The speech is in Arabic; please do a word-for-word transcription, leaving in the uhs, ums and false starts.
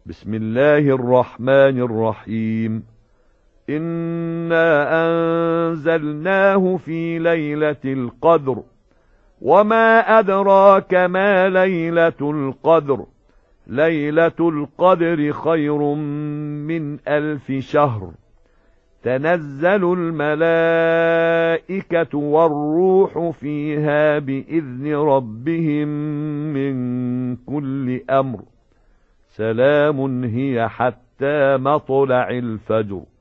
بسم الله الرحمن الرحيم. إنا أنزلناه في ليلة القدر، وما أدراك ما ليلة القدر. ليلة القدر خير من ألف شهر. تنزل الملائكة والروح فيها بإذن ربهم من كل أمر. سلام هي حتى مطلع الفجر.